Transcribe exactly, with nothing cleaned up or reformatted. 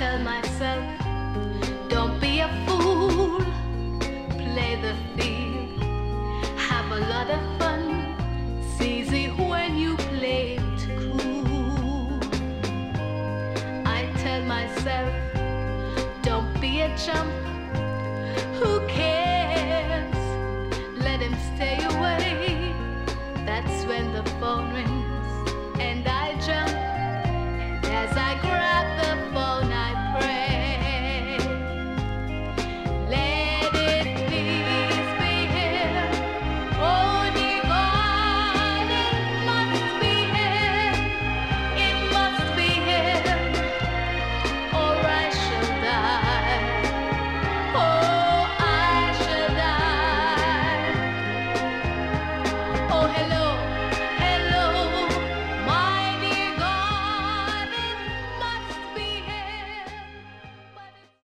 tell myself, don't be a fool, play the field, have a lot of fun. It's easy when you play it cool. I tell myself, don't be a chump, who cares?